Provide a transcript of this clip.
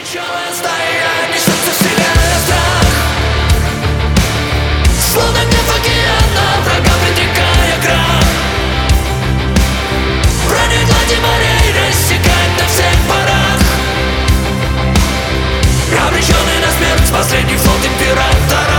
Черная стая несется, вселяя страх, словно гнев океана, врага предрекая крах. Броня глади морей рассекает на всех парах. Обреченный на смерть последний флот императора.